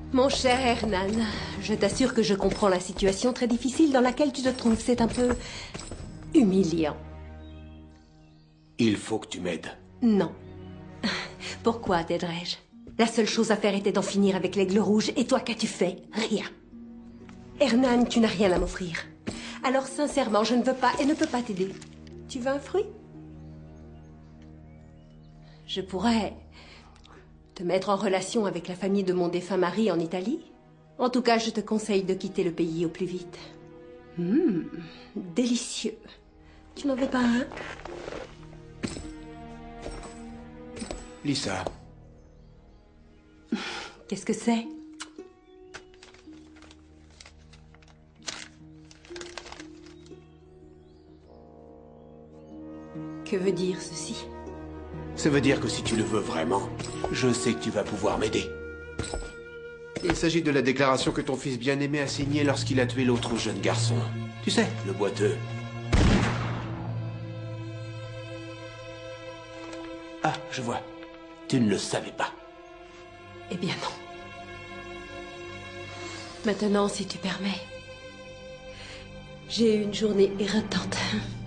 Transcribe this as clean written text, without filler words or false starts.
Mon cher Hernan, je t'assure que je comprends la situation très difficile dans laquelle tu te trouves. C'est un peu humiliant. Il faut que tu m'aides. Non. Pourquoi t'aiderais-je? La seule chose à faire était d'en finir avec l'aigle rouge. Et toi, qu'as-tu fait? Rien. Hernan, tu n'as rien à m'offrir. Alors sincèrement, je ne veux pas et ne peux pas t'aider. Tu veux un fruit? Je pourrais te mettre en relation avec la famille de mon défunt mari en Italie. En tout cas, je te conseille de quitter le pays au plus vite. Délicieux. Tu n'en veux pas un? Lisa. Qu'est-ce que c'est? Que veut dire ceci? Ça veut dire que si tu le veux vraiment, je sais que tu vas pouvoir m'aider. Il s'agit de la déclaration que ton fils bien-aimé a signée lorsqu'il a tué l'autre jeune garçon. Tu sais, le boiteux. Ah, je vois. Tu ne le savais pas. Eh bien non. Maintenant, si tu permets, j'ai eu une journée éreintante.